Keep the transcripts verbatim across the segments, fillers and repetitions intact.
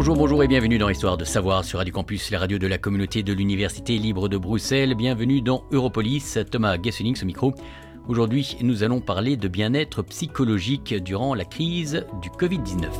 Bonjour, bonjour et bienvenue dans Histoire de savoir sur Radio Campus, la radio de la communauté de l'Université libre de Bruxelles. Bienvenue dans Europolis, Thomas Gessenings au micro. Aujourd'hui, nous allons parler de bien-être psychologique durant la crise du covid dix-neuf.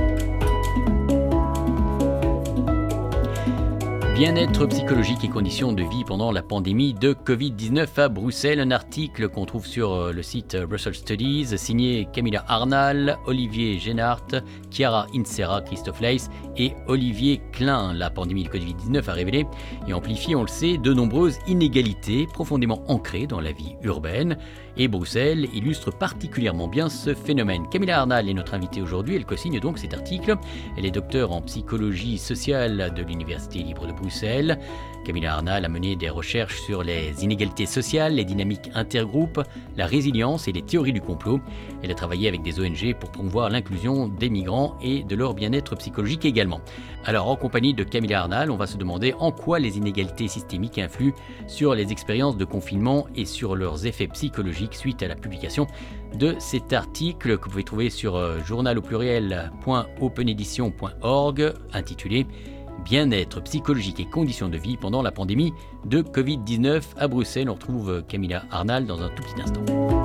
Bien-être psychologique et conditions de vie pendant la pandémie de covid dix-neuf à Bruxelles. Un article qu'on trouve sur le site Brussels Studies, signé Camilla Arnal, Olivier Génart, Chiara Insera, Christophe Leys et Olivier Klein. La pandémie de covid dix-neuf a révélé et amplifié, on le sait, de nombreuses inégalités profondément ancrées dans la vie urbaine. Et Bruxelles illustre particulièrement bien ce phénomène. Camilla Arnal est notre invitée aujourd'hui, elle co-signe donc cet article. Elle est docteure en psychologie sociale de l'Université libre de Bruxelles. Camilla Arnal a mené des recherches sur les inégalités sociales, les dynamiques intergroupes, la résilience et les théories du complot. Elle a travaillé avec des O N G pour promouvoir l'inclusion des migrants et de leur bien-être psychologique également. Alors, en compagnie de Camilla Arnal, on va se demander en quoi les inégalités systémiques influent sur les expériences de confinement et sur leurs effets psychologiques suite à la publication de cet article que vous pouvez trouver sur journal au pluriel point open edition point org intitulé Bien-être psychologique et conditions de vie pendant la pandémie de covid dix-neuf à Bruxelles. On retrouve Camilla Arnal dans un tout petit instant.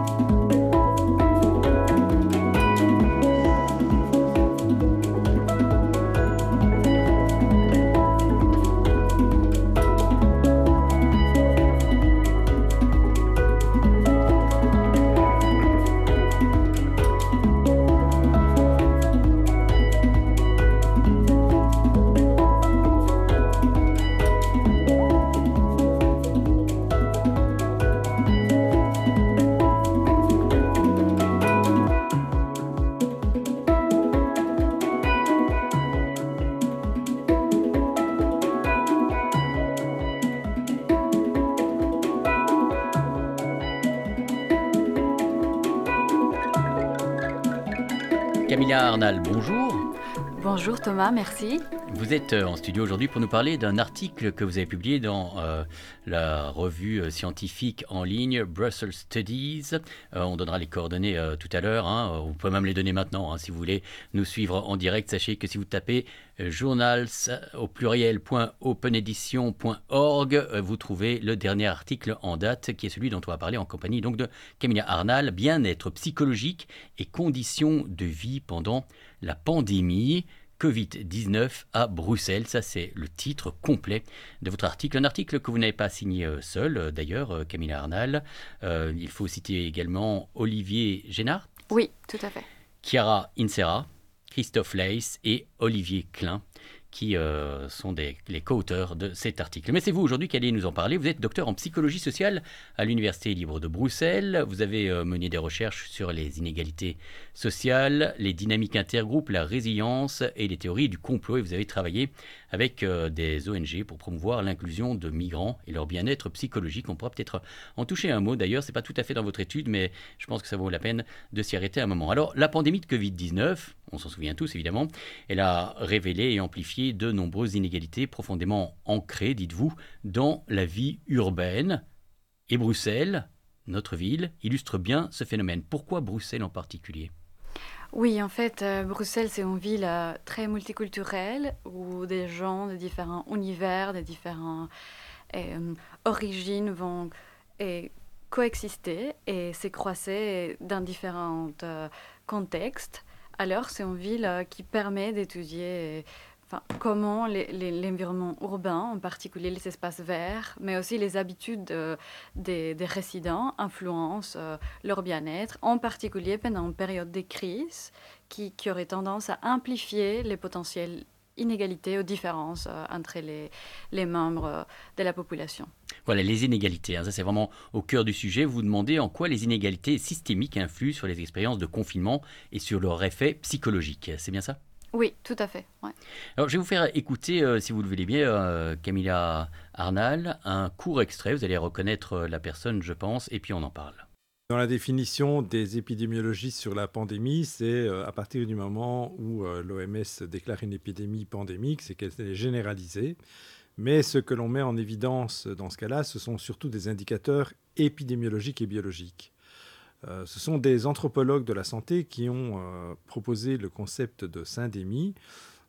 Camilla Arnal, bonjour. Bonjour Thomas, merci. Vous êtes en studio aujourd'hui pour nous parler d'un article que vous avez publié dans euh, la revue scientifique en ligne Brussels Studies. Euh, on donnera les coordonnées euh, tout à l'heure. Hein. Vous pouvez même les donner maintenant hein, si vous voulez nous suivre en direct. Sachez que si vous tapez euh, journals au pluriel point open edition point org, euh, vous trouvez le dernier article en date qui est celui dont on va parler en compagnie donc de Camilla Arnal, bien-être psychologique et conditions de vie pendant la pandémie covid dix-neuf à Bruxelles. Ça, c'est le titre complet de votre article. Un article que vous n'avez pas signé seul, d'ailleurs, Camilla Arnal. Euh, il faut citer également Olivier Génart. Oui, tout à fait. Chiara Insera, Christophe Leys et Olivier Klein, qui euh, sont des, les co-auteurs de cet article. Mais c'est vous aujourd'hui qui allez nous en parler. Vous êtes docteur en psychologie sociale à l'Université libre de Bruxelles. Vous avez euh, mené des recherches sur les inégalités sociales, les dynamiques intergroupes, la résilience et les théories du complot. Et vous avez travaillé avec euh, des O N G pour promouvoir l'inclusion de migrants et leur bien-être psychologique. On pourra peut-être en toucher un mot. D'ailleurs, ce n'est pas tout à fait dans votre étude, mais je pense que ça vaut la peine de s'y arrêter un moment. Alors, la pandémie de covid dix-neuf, on s'en souvient tous évidemment, elle a révélé et amplifié de nombreuses inégalités profondément ancrées, dites-vous, dans la vie urbaine. Et Bruxelles, notre ville, illustre bien ce phénomène. Pourquoi Bruxelles en particulier ? Oui, en fait, euh, Bruxelles, c'est une ville euh, très multiculturelle où des gens de différents univers, de différentes euh, origines vont euh, coexister et se croiser dans différents euh, contextes. Alors, c'est une ville euh, qui permet d'étudier euh, enfin, comment les, les, l'environnement urbain, en particulier les espaces verts, mais aussi les habitudes euh, des, des résidents, influencent euh, leur bien-être, en particulier pendant une période de crise qui, qui aurait tendance à amplifier les potentielles inégalités ou différences euh, entre les, les membres euh, de la population. Voilà, les inégalités, hein, ça c'est vraiment au cœur du sujet. Vous vous demandez en quoi les inégalités systémiques influent sur les expériences de confinement et sur leur effet psychologique. C'est bien ça ? Oui, tout à fait. Ouais. Alors, je vais vous faire écouter, euh, si vous le voulez bien, euh, Camilla Arnal, un court extrait. Vous allez reconnaître la personne, je pense, et puis on en parle. Dans la définition des épidémiologistes sur la pandémie, c'est euh, à partir du moment où euh, l'O M S déclare une épidémie pandémique, c'est qu'elle est généralisée. Mais ce que l'on met en évidence dans ce cas-là, ce sont surtout des indicateurs épidémiologiques et biologiques. Euh, ce sont des anthropologues de la santé qui ont euh, proposé le concept de syndémie.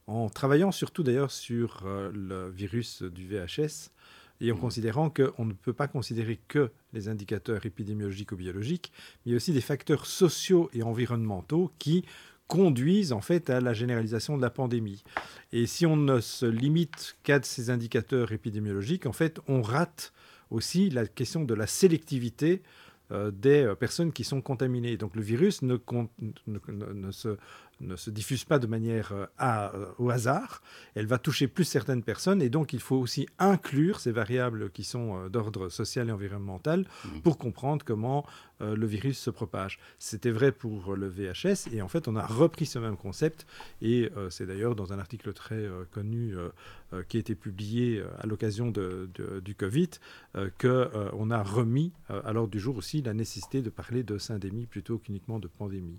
en travaillant surtout d'ailleurs sur euh, le virus du V H S et en considérant qu'on ne peut pas considérer que les indicateurs épidémiologiques ou biologiques, mais il y a aussi des facteurs sociaux et environnementaux qui conduisent en fait à la généralisation de la pandémie. Et si on ne se limite qu'à ces indicateurs épidémiologiques, en fait, on rate aussi la question de la sélectivité euh, des personnes qui sont contaminées. Donc le virus ne, con, ne, ne, ne, se, ne se diffuse pas de manière euh, à, euh, au hasard. Elle va toucher plus certaines personnes et donc il faut aussi inclure ces variables qui sont euh, d'ordre social et environnemental mmh. pour comprendre comment euh, le virus se propage. C'était vrai pour le V H S et en fait on a repris ce même concept et euh, c'est d'ailleurs dans un article très euh, connu euh, euh, qui a été publié euh, à l'occasion de, de, du Covid euh, qu'on euh, a remis euh, à l'ordre du jour aussi la nécessité de parler de syndémie plutôt qu'uniquement de pandémie.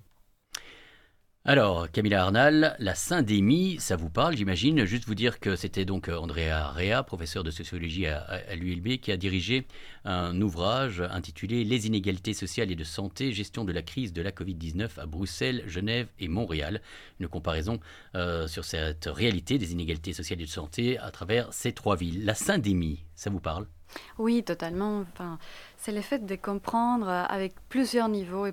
Alors, Camilla Arnal, la syndémie, ça vous parle, j'imagine. Juste vous dire que c'était donc Andrea Rea, professeur de sociologie à, à l'U L B, qui a dirigé un ouvrage intitulé « Les inégalités sociales et de santé, gestion de la crise de la covid dix-neuf à Bruxelles, Genève et Montréal ». Une comparaison euh, sur cette réalité des inégalités sociales et de santé à travers ces trois villes. La syndémie, ça vous parle ? Oui, totalement. Enfin, c'est le fait de comprendre avec plusieurs niveaux et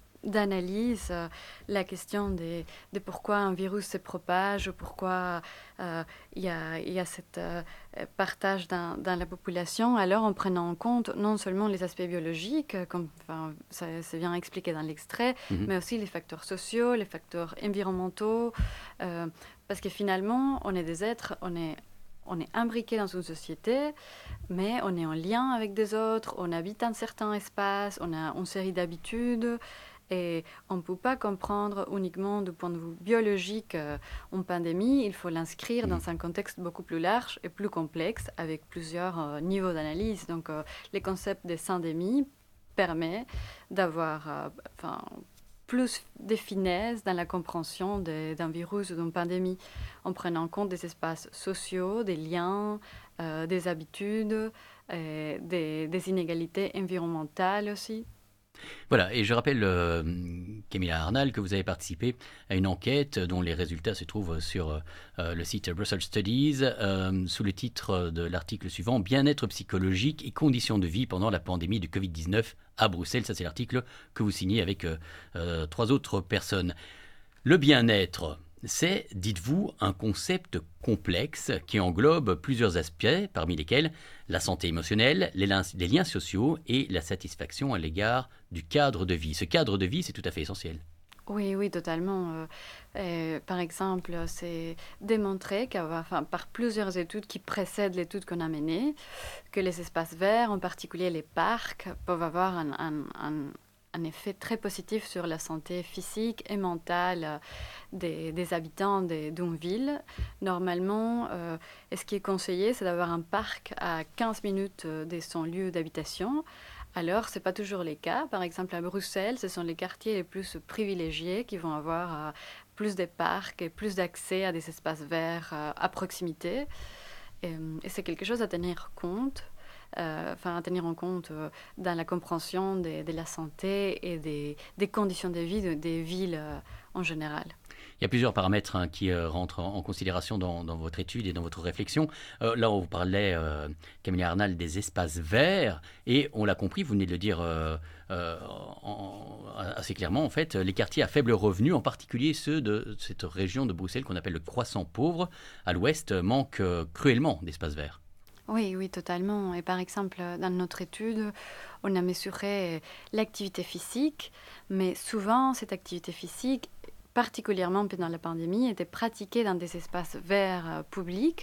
d'analyse, euh, la question de, de pourquoi un virus se propage, pourquoi euh, il y a, y a cet euh, partage dans, dans la population, alors en prenant en compte non seulement les aspects biologiques, comme enfin, ça, c'est bien expliqué dans l'extrait, mm-hmm. mais aussi les facteurs sociaux, les facteurs environnementaux, euh, parce que finalement, on est des êtres, on est On est imbriqué dans une société, mais on est en lien avec des autres, on habite un certain espace, on a une série d'habitudes. Et on ne peut pas comprendre uniquement du point de vue biologique euh, une pandémie, il faut l'inscrire mmh. dans un contexte beaucoup plus large et plus complexe avec plusieurs euh, niveaux d'analyse. Donc euh, le concept de syndémie permet d'avoir euh, enfin, plus de finesse dans la compréhension de, d'un virus ou d'une pandémie en prenant en compte des espaces sociaux, des liens, euh, des habitudes, euh, des, des inégalités environnementales aussi. Voilà, et je rappelle, euh, Camilla Arnal, que vous avez participé à une enquête dont les résultats se trouvent sur euh, le site Brussels Studies, euh, sous le titre de l'article suivant « Bien-être psychologique et conditions de vie pendant la pandémie de covid dix-neuf à Bruxelles ». Ça, c'est l'article que vous signez avec euh, euh, trois autres personnes. Le bien-être, c'est, dites-vous, un concept complexe qui englobe plusieurs aspects, parmi lesquels la santé émotionnelle, les liens, les liens sociaux et la satisfaction à l'égard du cadre de vie. Ce cadre de vie, c'est tout à fait essentiel. Oui, oui, totalement. Euh, euh, par exemple, c'est démontré enfin, par plusieurs études qui précèdent l'étude qu'on a menée, que les espaces verts, en particulier les parcs, peuvent avoir un, un, un un effet très positif sur la santé physique et mentale des, des habitants de, d'une ville. Normalement, euh, ce qui est conseillé, c'est d'avoir un parc à quinze minutes de son lieu d'habitation. Alors, ce n'est pas toujours le cas. Par exemple, à Bruxelles, ce sont les quartiers les plus privilégiés qui vont avoir euh, plus de parcs et plus d'accès à des espaces verts euh, à proximité. Et, et c'est quelque chose à tenir compte. Euh, enfin, à tenir en compte euh, dans la compréhension de, de la santé et des, des conditions de vie de, des villes euh, en général. Il y a plusieurs paramètres hein, qui euh, rentrent en, en considération dans, dans votre étude et dans votre réflexion. Euh, là, on vous parlait, euh, Camilla Arnal, des espaces verts, et on l'a compris, vous venez de le dire euh, euh, en, assez clairement, en fait, les quartiers à faible revenu, en particulier ceux de cette région de Bruxelles qu'on appelle le croissant pauvre, à l'ouest, manquent euh, cruellement d'espaces verts. Oui, oui, totalement. Et par exemple, dans notre étude, on a mesuré l'activité physique, mais souvent, cette activité physique, particulièrement pendant la pandémie, était pratiquée dans des espaces verts euh, publics.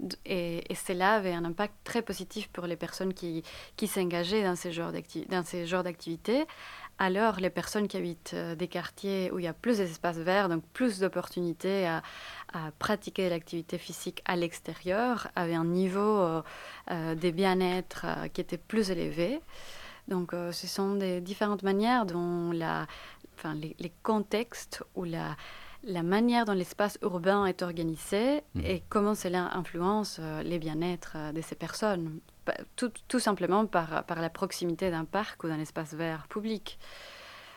Et, et cela avait un impact très positif pour les personnes qui, qui s'engageaient dans ces genres d'acti- dans ces genres d'activités. Alors, les personnes qui habitent euh, des quartiers où il y a plus d'espaces verts, donc plus d'opportunités à, à pratiquer l'activité physique à l'extérieur, avaient un niveau euh, euh, de bien-être euh, qui était plus élevé. Donc, euh, ce sont des différentes manières dont la, enfin, les, les contextes ou la, la manière dont l'espace urbain est organisé mmh. et comment cela influence euh, les bien-être euh, de ces personnes. Tout, tout simplement par, par la proximité d'un parc ou d'un espace vert public.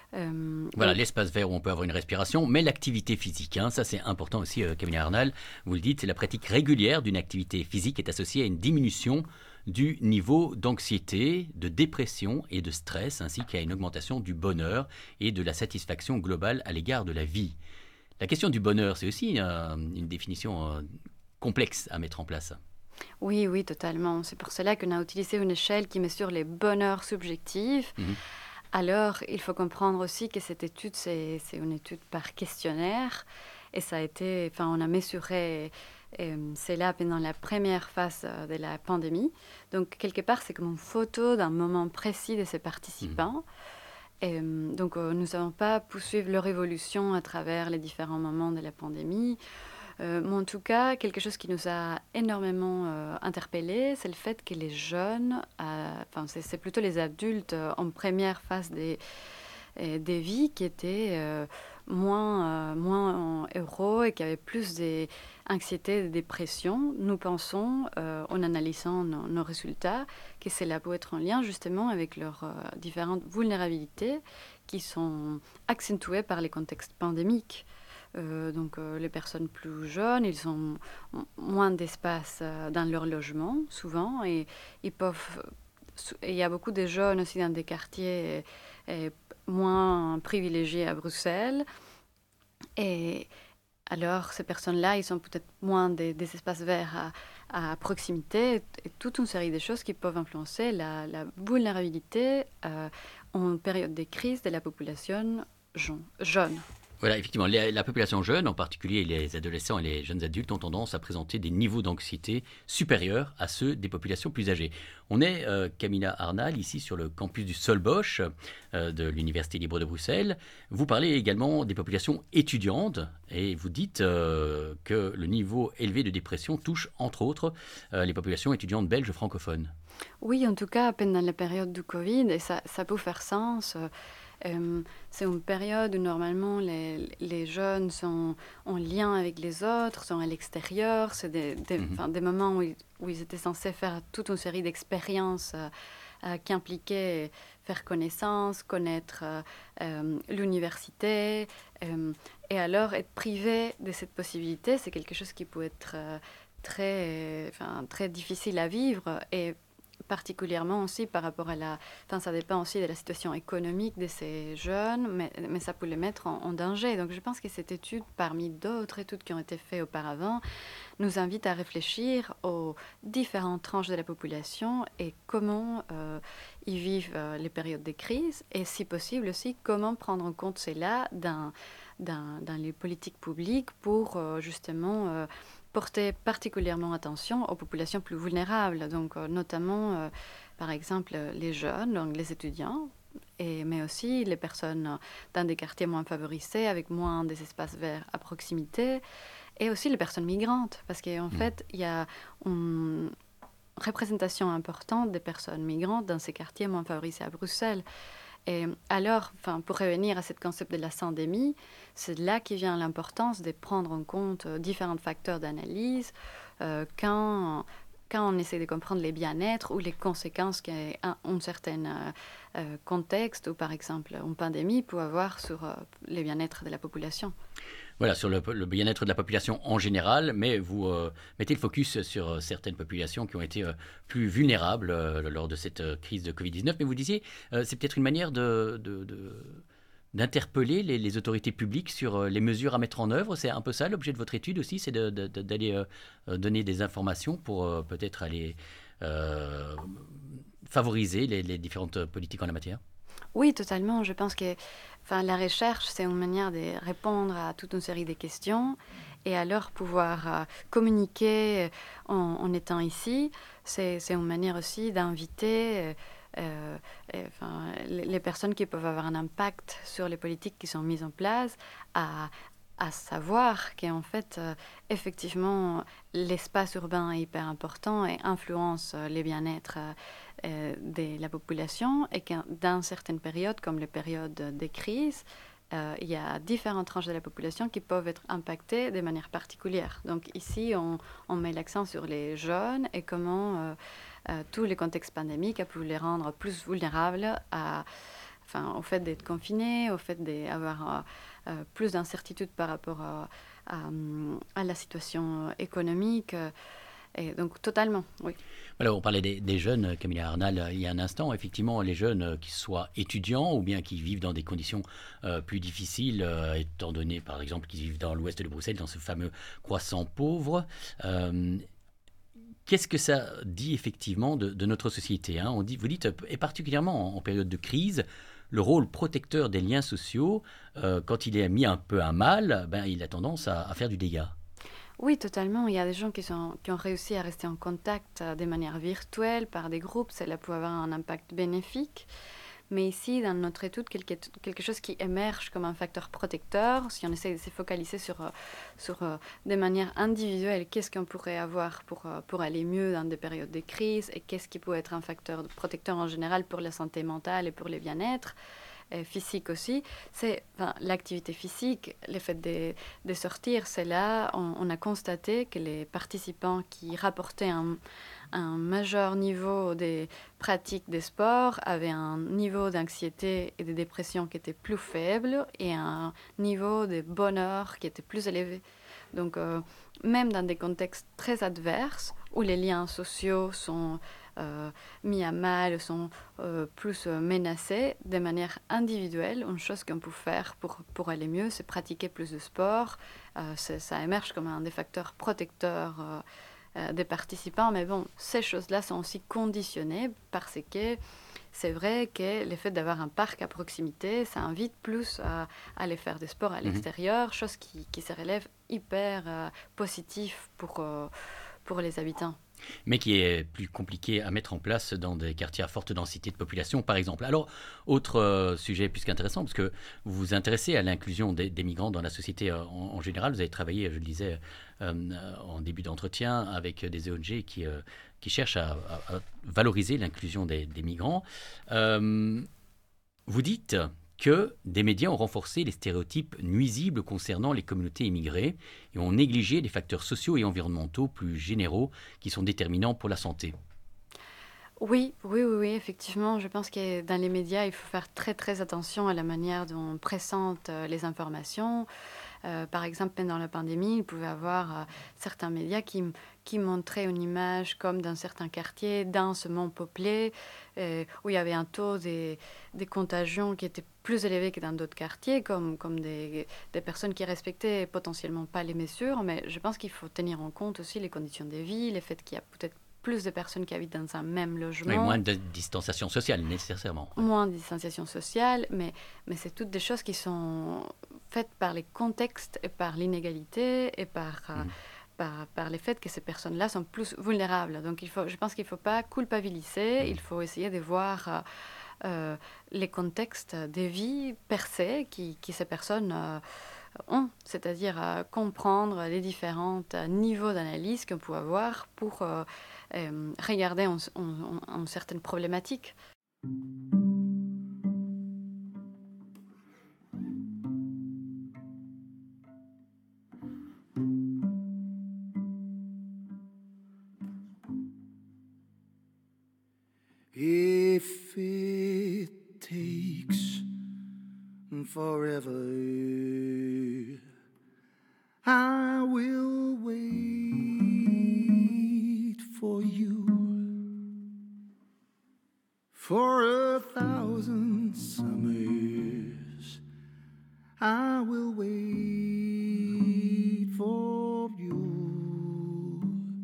Euh, Voilà, donc, l'espace vert où on peut avoir une respiration, mais l'activité physique, hein, ça c'est important aussi, euh, Camilla Arnal, vous le dites, c'est la pratique régulière d'une activité physique est associée à une diminution du niveau d'anxiété, de dépression et de stress, ainsi qu'à une augmentation du bonheur et de la satisfaction globale à l'égard de la vie. La question du bonheur, c'est aussi euh, une définition euh, complexe à mettre en place. oui, oui, totalement. C'est pour cela qu'on a utilisé une échelle qui mesure les bonheurs subjectifs. Mhm. Alors, il faut comprendre aussi que cette étude, c'est, c'est une étude par questionnaire. Et ça a été, enfin, on a mesuré euh, cela pendant la première phase euh, de la pandémie. Donc, quelque part, c'est comme une photo d'un moment précis de ces participants. Et, euh, donc, euh, nous n'avons pas pu suivre leur évolution à travers les différents moments de la pandémie. Euh, mais en tout cas, quelque chose qui nous a énormément euh, interpellés, c'est le fait que les jeunes, euh, enfin c'est, c'est plutôt les adultes euh, en première phase des, euh, des vies qui étaient euh, moins, euh, moins heureux et qui avaient plus d'anxiété, de dépression. Nous pensons, euh, en analysant nos, nos résultats, que cela peut être en lien justement avec leurs euh, différentes vulnérabilités qui sont accentuées par les contextes pandémiques. Euh, donc euh, les personnes plus jeunes, ils ont m- moins d'espace euh, dans leur logement, souvent, et ils peuvent... Il y a beaucoup de jeunes aussi dans des quartiers euh, moins privilégiés à Bruxelles. Et alors, ces personnes-là, ils ont peut-être moins des, des espaces verts à, à proximité et, et toute une série de choses qui peuvent influencer la, la vulnérabilité euh, en période de crise de la population jeune. jeune. Voilà, effectivement, la, la population jeune, en particulier les adolescents et les jeunes adultes, ont tendance à présenter des niveaux d'anxiété supérieurs à ceux des populations plus âgées. On est, euh, Camilla Arnal, ici sur le campus du Solbosch euh, de l'Université libre de Bruxelles. Vous parlez également des populations étudiantes et vous dites euh, que le niveau élevé de dépression touche, entre autres, euh, les populations étudiantes belges francophones. Oui, en tout cas, pendant la période du Covid, et ça, ça peut faire sens. Euh, euh, c'est une période où normalement les, les jeunes sont en lien avec les autres, sont à l'extérieur. C'est des, des, Mhm. enfin, des moments où ils, où ils étaient censés faire toute une série d'expériences euh, euh, qui impliquaient faire connaissance, connaître euh, euh, l'université. Euh, et alors, être privé de cette possibilité, c'est quelque chose qui peut être euh, très, enfin, très difficile à vivre. Et particulièrement aussi par rapport à la... Enfin, ça dépend aussi de la situation économique de ces jeunes, mais, mais ça peut les mettre en, en danger. Donc, je pense que cette étude, parmi d'autres études qui ont été faites auparavant, nous invite à réfléchir aux différentes tranches de la population et comment euh, ils vivent euh, les périodes de crise et, si possible aussi, comment prendre en compte cela dans, dans, dans les politiques publiques pour euh, justement... Euh, porter particulièrement attention aux populations plus vulnérables, donc euh, notamment, euh, par exemple, les jeunes, donc les étudiants, et, mais aussi les personnes dans des quartiers moins favorisés, avec moins des espaces verts à proximité, et aussi les personnes migrantes, parce qu'en mmh. fait, il y a une représentation importante des personnes migrantes dans ces quartiers moins favorisés à Bruxelles. Et alors, enfin, pour revenir à ce concept de la syndémie, c'est là qui vient l'importance de prendre en compte euh, différents facteurs d'analyse euh, quand, quand on essaie de comprendre les bien-être ou les conséquences qu'un certain euh, euh, contexte, ou par exemple une pandémie, peut avoir sur euh, les bien-être de la population. Voilà, sur le, le bien-être de la population en général, mais vous euh, mettez le focus sur euh, certaines populations qui ont été euh, plus vulnérables euh, lors de cette euh, crise de covid dix-neuf. Mais vous disiez, euh, c'est peut-être une manière de, de, de, d'interpeller les, les autorités publiques sur euh, les mesures à mettre en œuvre. C'est un peu ça l'objet de votre étude aussi, c'est de, de, de, d'aller euh, donner des informations pour euh, peut-être aller euh, favoriser les, les différentes politiques en la matière. Oui, totalement. Je pense que enfin, la recherche, c'est une manière de répondre à toute une série de questions et alors pouvoir euh, communiquer en, en étant ici. C'est une manière aussi d'inviter euh, euh, enfin, les, les personnes qui peuvent avoir un impact sur les politiques qui sont mises en place à, à savoir qu'en fait, euh, effectivement, l'espace urbain est hyper important et influence euh, les bien-être euh, euh, de la population et que dans certaines périodes, comme les périodes de crise, euh, il y a différentes tranches de la population qui peuvent être impactées de manière particulière. Donc ici, on, on met l'accent sur les jeunes et comment euh, euh, tous les contextes pandémiques a pu les rendre plus vulnérables à enfin, au fait d'être confiné, au fait d'avoir euh, euh, plus d'incertitude par rapport à, à, à la situation économique. Euh, et donc, totalement, oui. Alors, on parlait des, des jeunes, Camilla Arnal, euh, il y a un instant. Effectivement, les jeunes, euh, qui soient étudiants ou bien qui vivent dans des conditions euh, plus difficiles, euh, étant donné, par exemple, qu'ils vivent dans l'ouest de Bruxelles, dans ce fameux croissant pauvre. Euh, Qu'est-ce que ça dit effectivement de, de notre société, hein? On dit, vous dites, et particulièrement en, en période de crise, le rôle protecteur des liens sociaux, euh, quand il est mis un peu à mal, ben, il a tendance à, à faire du dégât. Oui, totalement. Il y a des gens qui, sont, qui ont réussi à rester en contact euh, de manière virtuelle par des groupes. Cela peut avoir un impact bénéfique. Mais ici, dans notre étude, quelque, quelque chose qui émerge comme un facteur protecteur, si on essaie de se focaliser sur, euh, sur euh, des manières individuelles, qu'est-ce qu'on pourrait avoir pour, euh, pour aller mieux dans des périodes de crise et qu'est-ce qui peut être un facteur protecteur en général pour la santé mentale et pour le bien-être, et physique aussi, c'est enfin, l'activité physique, le fait de, de sortir. C'est là, on, on a constaté que les participants qui rapportaient un, un majeur niveau des pratiques des sports avaient un niveau d'anxiété et de dépression qui était plus faible et un niveau de bonheur qui était plus élevé. Donc, euh, même dans des contextes très adverses, où les liens sociaux sont euh, mis à mal, sont euh, plus euh, menacés, de manière individuelle, une chose qu'on peut faire pour, pour aller mieux, c'est pratiquer plus de sport. Euh, ça émerge comme un des facteurs protecteurs euh, euh, des participants, mais bon, ces choses-là sont aussi conditionnées parce que c'est vrai que le fait d'avoir un parc à proximité, ça invite plus à, à aller faire des sports à l'extérieur, mmh. chose qui, qui se relève hyper euh, positif pour, euh, pour les habitants. Mais qui est plus compliqué à mettre en place dans des quartiers à forte densité de population, par exemple. Alors, autre euh, sujet plus qu'intéressant, parce que vous vous intéressez à l'inclusion des, des migrants dans la société euh, en, en général. Vous avez travaillé, je le disais euh, en début d'entretien, avec des O N G qui, euh, qui cherchent à, à, à valoriser l'inclusion des, des migrants. Euh, vous dites que des médias ont renforcé les stéréotypes nuisibles concernant les communautés immigrées et ont négligé des facteurs sociaux et environnementaux plus généraux qui sont déterminants pour la santé. Oui, oui, oui, oui, effectivement. Je pense que dans les médias, il faut faire très, très attention à la manière dont on présente euh, les informations. Euh, par exemple, pendant la pandémie, il pouvait y avoir euh, certains médias qui, qui montraient une image comme dans certains quartiers densément peuplés, euh, où il y avait un taux de, de contagion qui était plus élevé que dans d'autres quartiers, comme, comme des, des personnes qui respectaient potentiellement pas les mesures. Mais je pense qu'il faut tenir en compte aussi les conditions de vie, le fait qu'il y a peut-être plus de personnes qui habitent dans un même logement. Oui, moins de distanciation sociale, nécessairement. Moins de distanciation sociale, mais, mais c'est toutes des choses qui sont faites par les contextes et par l'inégalité et par, mmh. euh, par, par le fait que ces personnes-là sont plus vulnérables. Donc il faut, je pense qu'il ne faut pas culpabiliser, mmh. il faut essayer de voir euh, euh, les contextes de vie per se qui, qui ces personnes euh, ont, c'est-à-dire euh, comprendre les différents euh, niveaux d'analyse qu'on peut avoir pour euh, euh, regarder en, en, en certaines problématiques. If it takes forever, I will wait for you for a thousand summers. I will wait for you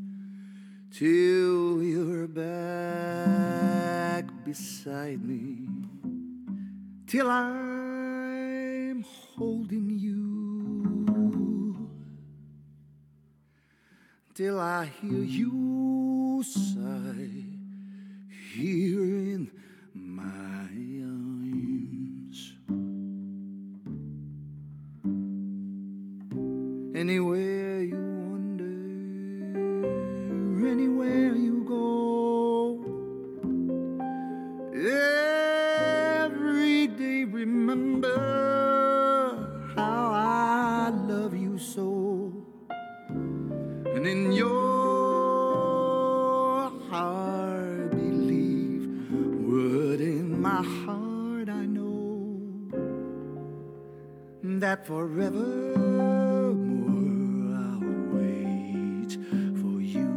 till you're back beside me, till I'm holding you, till I hear you sigh here in my arms. Anywhere you wander, anywhere you go, every day remember how I love you so. And in your heart believe and that forevermore I'll wait for you.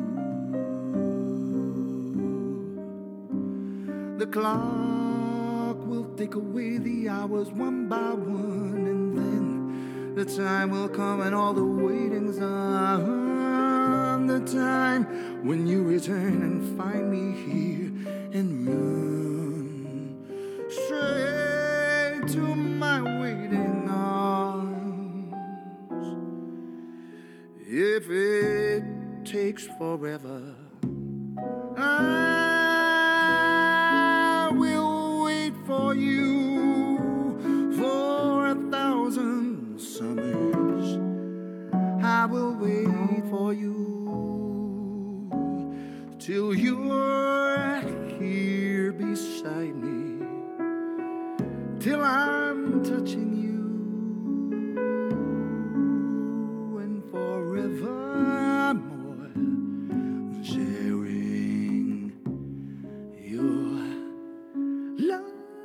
The clock will take away the hours one by one, and then the time will come and all the waiting's on. The time when you return and find me here and run straight to my waiting arms. If it takes forever, I will wait for you for a thousand summers. I will wait for you till you're here beside me, till I'm touching you, and forevermore sharing your love.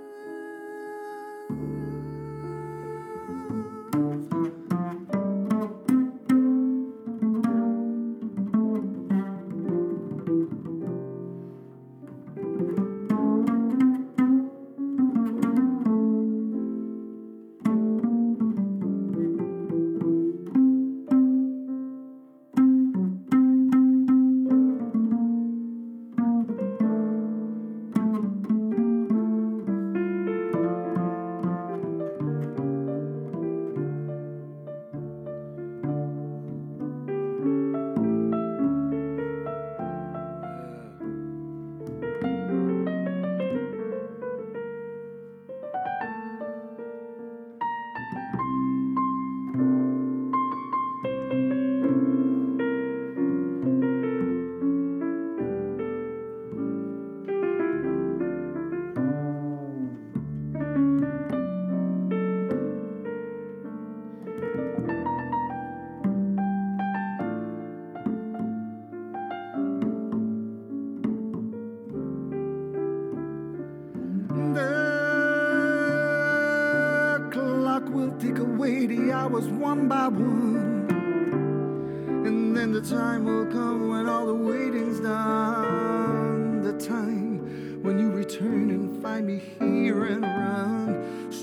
Take away the hours one by one, and then the time will come when all the waiting's done. The time when you return and find me here and run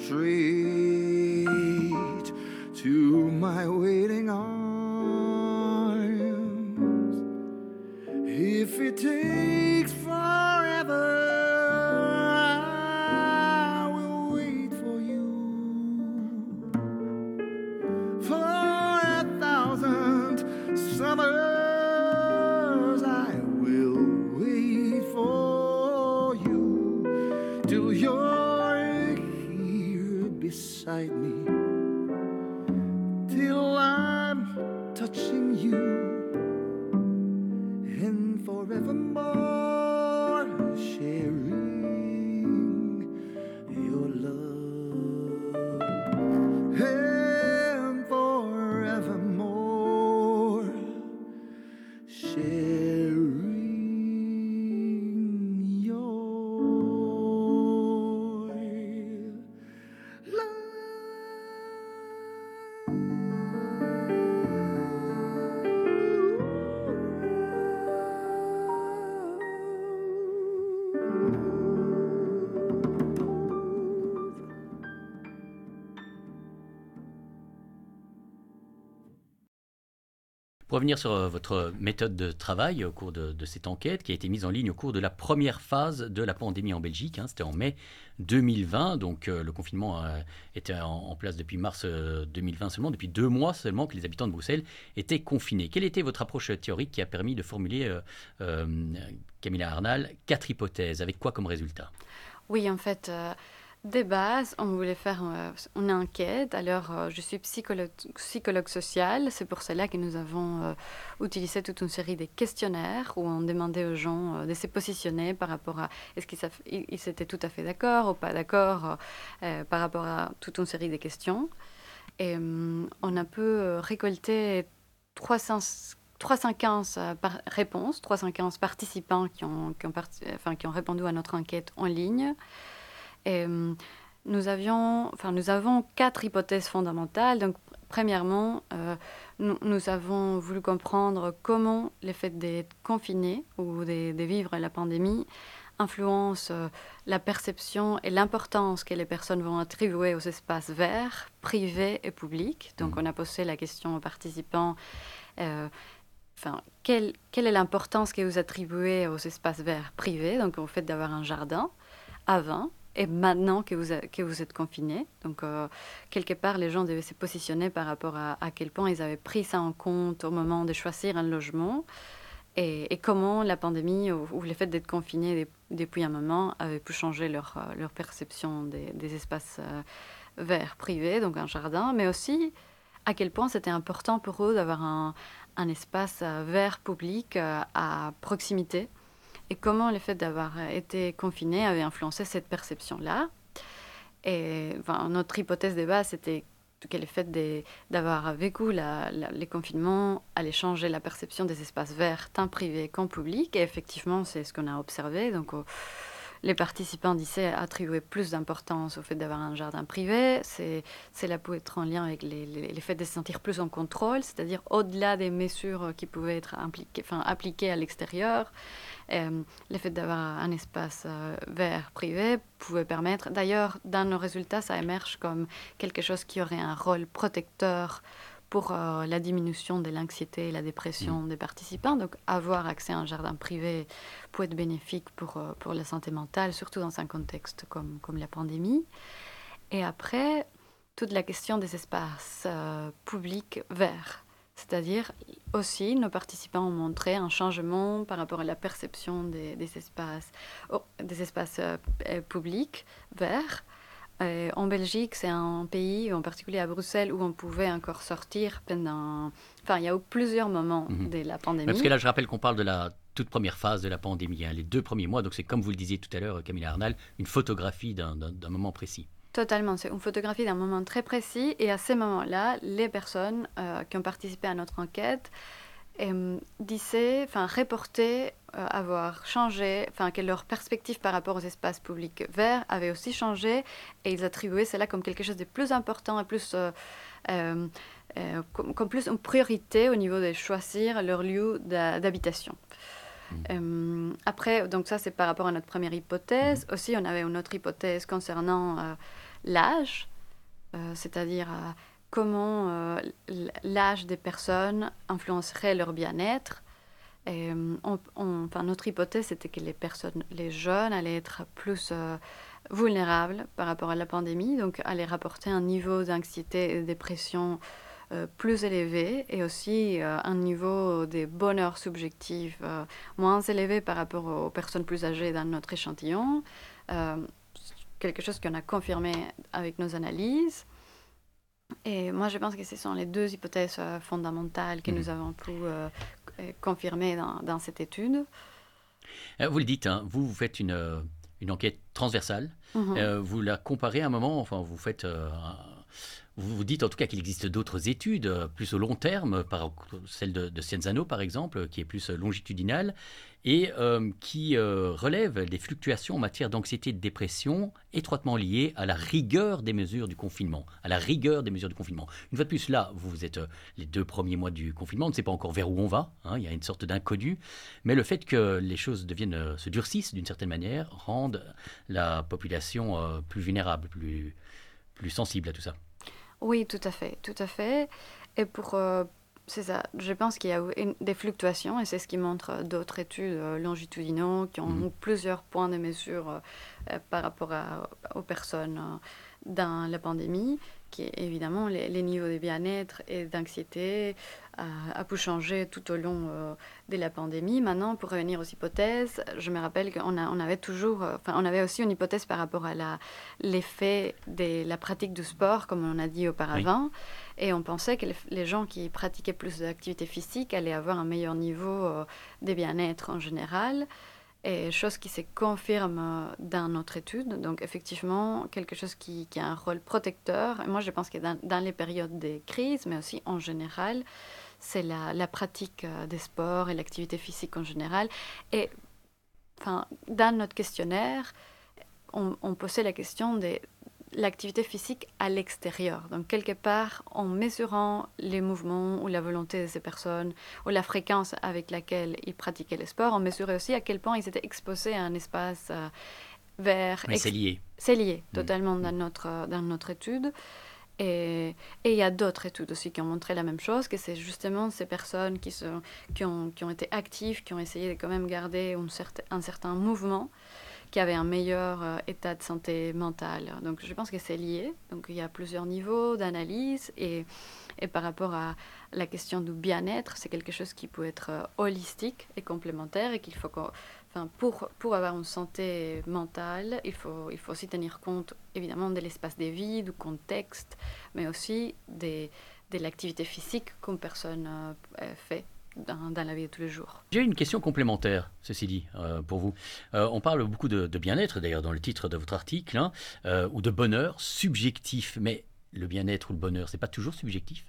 straight to my waiting arms. If it takes forever, summers, I will wait for you till you're here beside me, till I'm touching you, and forevermore sharing your love, and forevermore sharing your love. Pour revenir sur votre méthode de travail au cours de, de cette enquête qui a été mise en ligne au cours de la première phase de la pandémie en Belgique, hein, c'était en mai deux mille vingt, donc euh, le confinement euh, était en, en place depuis mars euh, deux mille vingt seulement, depuis deux mois seulement que les habitants de Bruxelles étaient confinés. Quelle était votre approche théorique qui a permis de formuler, euh, euh, Camilla Arnal, quatre hypothèses, avec quoi comme résultat? Oui, en fait... Euh... De base, on voulait faire euh, une enquête. Alors, euh, je suis psychologue, psychologue social. C'est pour cela que nous avons euh, utilisé toute une série de questionnaires où on demandait aux gens euh, de se positionner par rapport à est-ce qu'ils ils, ils étaient tout à fait d'accord ou pas d'accord euh, par rapport à toute une série de questions. Et euh, on a pu euh, récolter trois cents trois cent quinze euh, par- réponses, trois cent quinze participants qui ont, qui, ont part- enfin, qui ont répondu à notre enquête en ligne. Et, nous, avions, enfin, nous avons quatre hypothèses fondamentales. Donc, premièrement, euh, nous, nous avons voulu comprendre comment le fait d'être confiné ou de, de vivre la pandémie influence euh, la perception et l'importance que les personnes vont attribuer aux espaces verts, privés et publics. Donc, on a posé la question aux participants, euh, enfin, quelle, quelle est l'importance que vous attribuez aux espaces verts privés, donc au fait d'avoir un jardin, avant et maintenant que vous, a, que vous êtes confinés. Donc, euh, quelque part, les gens devaient se positionner par rapport à, à quel point ils avaient pris ça en compte au moment de choisir un logement. Et, et comment la pandémie ou, ou le fait d'être confiné depuis un moment avait pu changer leur, leur perception des, des espaces euh, verts privés, donc un jardin, mais aussi à quel point c'était important pour eux d'avoir un, un espace euh, vert public euh, à proximité, et comment le fait d'avoir été confiné avait influencé cette perception-là. Et enfin, notre hypothèse de base, c'était que le fait de, d'avoir vécu la, la, les confinements allait changer la perception des espaces verts, tant privés qu'en public. Et effectivement, c'est ce qu'on a observé. Donc, oh, les participants disaient attribuer plus d'importance au fait d'avoir un jardin privé. C'est, cela peut être en lien avec les, les, les faits de se sentir plus en contrôle, c'est-à-dire au-delà des mesures qui pouvaient être impliquées, enfin, appliquées à l'extérieur. Euh, le fait d'avoir un espace euh, vert privé pouvait permettre, d'ailleurs, dans nos résultats, ça émerge comme quelque chose qui aurait un rôle protecteur pour euh, la diminution de l'anxiété et la dépression mmh. des participants. Donc, avoir accès à un jardin privé peut être bénéfique pour, euh, pour la santé mentale, surtout dans un contexte comme, comme la pandémie. Et après, toute la question des espaces euh, publics verts. C'est-à-dire, aussi, nos participants ont montré un changement par rapport à la perception des, des espaces, oh, des espaces euh, publics verts. Et en Belgique, c'est un pays, en particulier à Bruxelles, où on pouvait encore sortir pendant... Enfin, il y a eu plusieurs moments mmh. de la pandémie. Parce que là, je rappelle qu'on parle de la toute première phase de la pandémie, hein, les deux premiers mois. Donc, c'est comme vous le disiez tout à l'heure, Camilla Arnal, une photographie d'un, d'un, d'un moment précis. Totalement, c'est une photographie d'un moment très précis. Et à ces moments-là, les personnes euh, qui ont participé à notre enquête euh, disaient, enfin, reportaient euh, avoir changé, enfin, que leur perspective par rapport aux espaces publics verts avait aussi changé, et ils attribuaient cela comme quelque chose de plus important et plus, euh, euh, euh, comme, comme plus une priorité au niveau de choisir leur lieu d'habitation. Euh, après, donc ça, c'est par rapport à notre première hypothèse. Mmh. Aussi, on avait une autre hypothèse concernant euh, l'âge, euh, c'est-à-dire euh, comment euh, l'âge des personnes influencerait leur bien-être. Et, on, on, enfin, notre hypothèse, c'était que les personnes, les jeunes, allaient être plus euh, vulnérables par rapport à la pandémie, donc allaient rapporter un niveau d'anxiété et de dépression Euh, plus élevé, et aussi euh, un niveau de bonheur subjectif euh, moins élevé par rapport aux personnes plus âgées dans notre échantillon. Euh, quelque chose qu'on a confirmé avec nos analyses. Et moi, je pense que ce sont les deux hypothèses euh, fondamentales que mmh. nous avons pu euh, confirmer dans, dans cette étude. Vous le dites, hein, vous, vous faites une, une enquête transversale. Mmh. Euh, vous la comparez à un moment, enfin, vous faites... Euh, un... Vous vous dites en tout cas qu'il existe d'autres études plus au long terme, par, celle de, de Cienzano par exemple, qui est plus longitudinale, et euh, qui euh, relève des fluctuations en matière d'anxiété et de dépression étroitement liées à la rigueur des mesures du confinement. À la rigueur des mesures du confinement. Une fois de plus, là, vous êtes euh, les deux premiers mois du confinement, on ne sait pas encore vers où on va, hein, il y a une sorte d'inconnu, mais le fait que les choses deviennent, euh, se durcissent d'une certaine manière, rendent la population euh, plus vulnérable, plus, plus sensible à tout ça. Oui, tout à fait, tout à fait. Et pour, euh, c'est ça, je pense qu'il y a eu des fluctuations, et c'est ce qui montre d'autres études euh, longitudinaux qui ont mmh. eu plusieurs points de mesure euh, par rapport à, aux personnes euh, dans la pandémie, qui est évidemment les, les niveaux de bien-être et d'anxiété a, a pu changer tout au long euh, de la pandémie. Maintenant, pour revenir aux hypothèses, je me rappelle qu'on a, on avait toujours, enfin, on avait aussi une hypothèse par rapport à la, l'effet de la pratique du sport, comme on a dit auparavant, oui. Et on pensait que les, les gens qui pratiquaient plus d'activité physique allaient avoir un meilleur niveau euh, de bien-être en général. Et chose qui se confirme dans notre étude. Donc, effectivement, quelque chose qui, qui a un rôle protecteur. Et moi, je pense que dans, dans les périodes de crise, mais aussi en général, c'est la, la pratique des sports et l'activité physique en général. Et enfin, dans notre questionnaire, on, on posait la question de, l'activité physique à l'extérieur. Donc, quelque part, en mesurant les mouvements ou la volonté de ces personnes, ou la fréquence avec laquelle ils pratiquaient le sport, on mesurait aussi à quel point ils étaient exposés à un espace euh, vert. Mais ex- c'est lié. C'est lié, Mm. totalement, dans notre, dans notre étude. Et et il y a d'autres études aussi qui ont montré la même chose, que c'est justement ces personnes qui, sont, qui, ont, qui ont été actives, qui ont essayé de quand même garder un certain, un certain mouvement, qui avaient un meilleur euh, état de santé mentale. Donc je pense que c'est lié. Donc il y a plusieurs niveaux d'analyse et, et par rapport à la question du bien-être, c'est quelque chose qui peut être euh, holistique et complémentaire et qu'il faut qu'on, enfin, pour, pour avoir une santé mentale, il faut, il faut aussi tenir compte évidemment de l'espace de vie, du contexte, mais aussi des, de l'activité physique qu'une personne euh, fait dans, dans la vie de tous les jours. J'ai une question complémentaire, ceci dit, euh, pour vous. Euh, on parle beaucoup de, de bien-être, d'ailleurs, dans le titre de votre article, hein, euh, ou de bonheur subjectif. Mais le bien-être ou le bonheur, c'est pas toujours subjectif?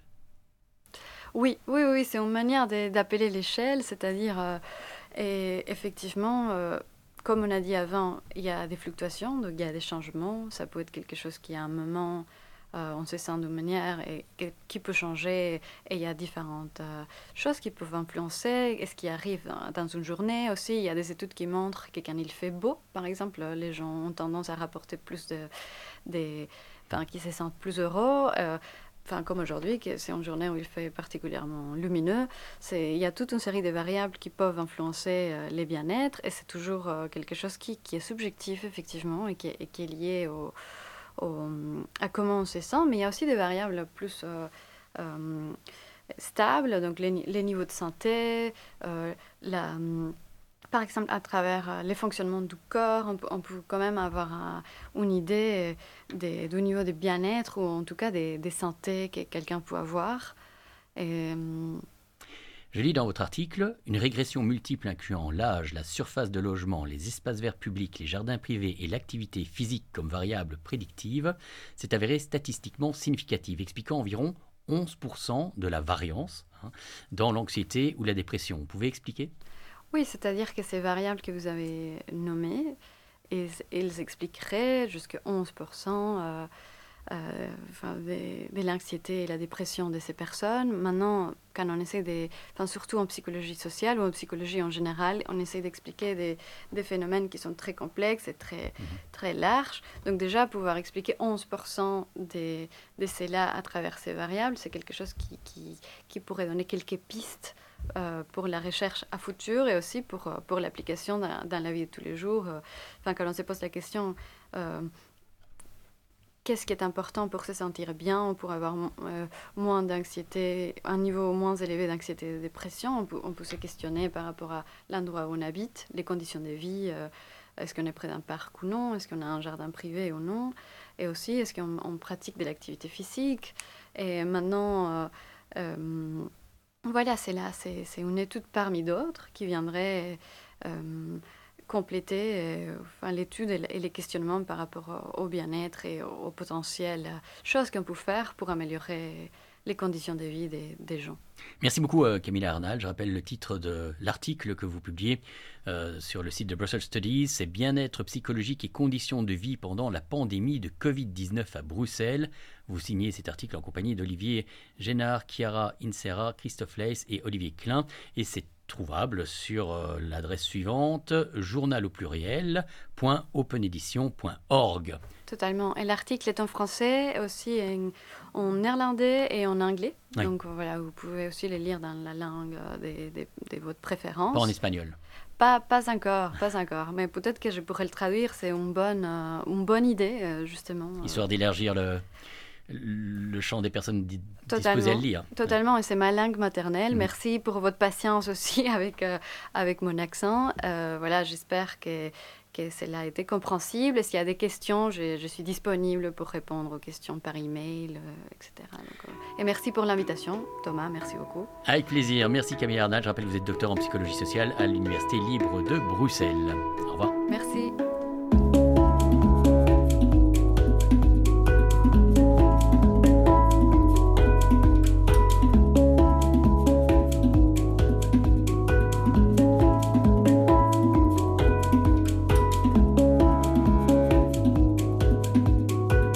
Oui, oui, oui, c'est une manière de- d'appeler l'échelle, c'est-à-dire, euh, et effectivement, euh, comme on a dit avant, il y a des fluctuations, donc il y a des changements. Ça peut être quelque chose qui, à un moment, euh, on se sent d'une manière et que- qui peut changer. Et il y a différentes euh, choses qui peuvent influencer. Et ce qui arrive dans, dans une journée aussi, il y a des études qui montrent que quand il fait beau, par exemple, les gens ont tendance à rapporter plus de, des, enfin, qui se sentent plus heureux. euh, Enfin, comme aujourd'hui, que c'est une journée où il fait particulièrement lumineux, c'est, il y a toute une série de variables qui peuvent influencer euh, les bien-être et c'est toujours euh, quelque chose qui, qui est subjectif, effectivement, et qui est, et qui est lié au, au- à comment on se sent, mais il y a aussi des variables plus euh, euh, stables, donc les, ni- les niveaux de santé, euh, la, hum, par exemple, à travers euh, les fonctionnements du corps, on peut, on peut quand même avoir un- une idée euh, des- du niveau de bien-être ou en tout cas des, des santé que quelqu'un peut avoir. Et, hum, Je lis dans votre article, une régression multiple incluant l'âge, la surface de logement, les espaces verts publics, les jardins privés et l'activité physique comme variable prédictive s'est avérée statistiquement significative, expliquant environ onze pour cent de la variance hein, dans l'anxiété ou la dépression. Vous pouvez expliquer? oui, c'est-à-dire que ces variables que vous avez nommées, ils, ils expliqueraient jusqu'à onze pour cent euh, euh, enfin, de, de l'anxiété et la dépression de ces personnes. Maintenant, quand on essaie de, enfin, surtout en psychologie sociale ou en psychologie en général, on essaie d'expliquer des, des phénomènes qui sont très complexes et très, Mhm. très larges. Donc déjà, pouvoir expliquer onze pour cent de, de cela à travers ces variables, c'est quelque chose qui, qui, qui pourrait donner quelques pistes euh, pour la recherche à futur et aussi pour, euh, pour l'application dans, dans la vie de tous les jours. Euh, Enfin, quand on se pose la question... euh, Qu'est-ce qui est important pour se sentir bien, pour avoir euh, moins d'anxiété, un niveau moins élevé d'anxiété et de dépression? On peut, on peut se questionner par rapport à l'endroit où on habite, les conditions de vie, euh, est-ce qu'on est près d'un parc ou non, est-ce qu'on a un jardin privé ou non, et aussi est-ce qu'on on pratique de l'activité physique. Et maintenant, euh, euh, voilà, c'est là, c'est, c'est une étude parmi d'autres qui viendrait... euh, compléter euh, enfin, l'étude et, et les questionnements par rapport au, au bien-être et au, au potentiel, euh, choses qu'on peut faire pour améliorer les conditions de vie des, des gens. Merci beaucoup euh, Camilla Arnal. Je rappelle le titre de l'article que vous publiez euh, sur le site de Brussels Studies, c'est Bien-être psychologique et conditions de vie pendant la pandémie de covid dix-neuf à Bruxelles. Vous signez cet article en compagnie d'Olivier Génard, Chiara Insera, Christophe Leys et Olivier Klein et c'est trouvable sur euh, l'adresse suivante, journal au pluriel, point openedition point org. Totalement. Et l'article est en français, aussi en, en néerlandais et en anglais. Oui. Donc voilà, vous pouvez aussi les lire dans la langue euh, de, de, de votre préférence. Pas en espagnol. Pas, pas encore, pas encore. Mais peut-être que je pourrais le traduire. C'est une bonne, euh, une bonne idée, euh, justement. Histoire d'élargir le, le champ des personnes di- Totalement. disposées à le lire. Totalement, et c'est ma langue maternelle. Mm. Merci pour votre patience aussi avec, euh, avec mon accent. Euh, voilà, j'espère que, que cela a été compréhensible. Et s'il y a des questions, je, je suis disponible pour répondre aux questions par email, euh, et cetera. Donc, euh, et merci pour l'invitation, Thomas, merci beaucoup. Avec plaisir. Merci Camilla Arnal. Je rappelle que vous êtes docteur en psychologie sociale à l'Université libre de Bruxelles. Au revoir. Merci.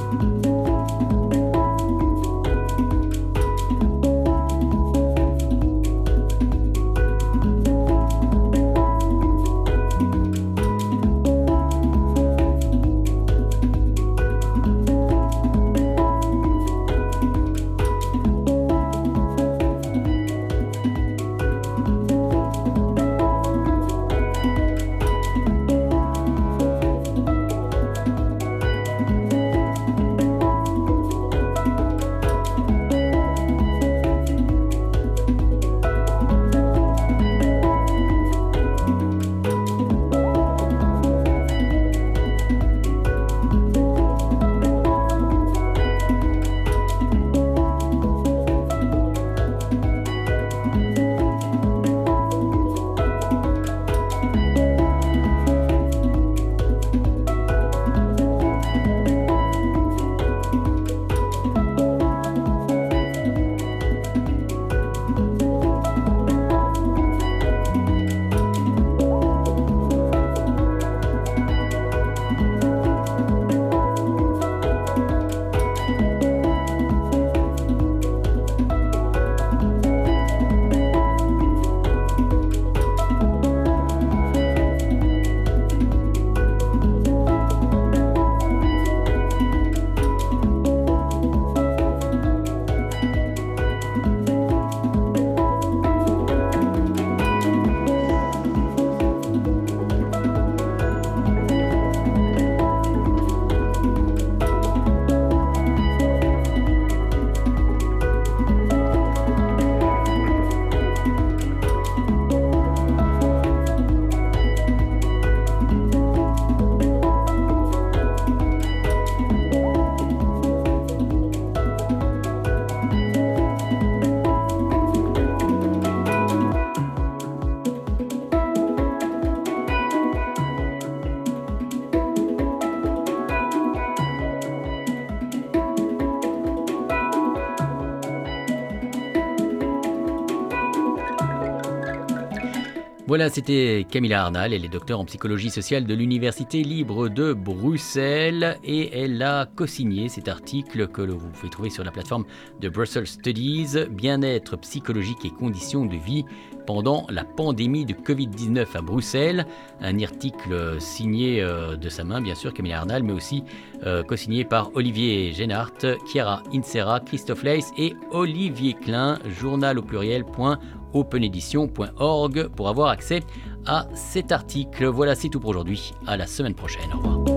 Voilà, c'était Camilla Arnal, elle est docteure en psychologie sociale de l'Université libre de Bruxelles et elle a co-signé cet article que vous pouvez trouver sur la plateforme de Brussels Studies, Bien-être psychologique et conditions de vie pendant la pandémie de covid dix-neuf à Bruxelles. Un article signé de sa main, bien sûr, Camilla Arnal, mais aussi euh, co-signé par Olivier Génart, Chiara Insera, Christophe Leys et Olivier Klein, journal au pluriel point open edition point org pour avoir accès à cet article. Voilà, c'est tout pour aujourd'hui. À la semaine prochaine. Au revoir.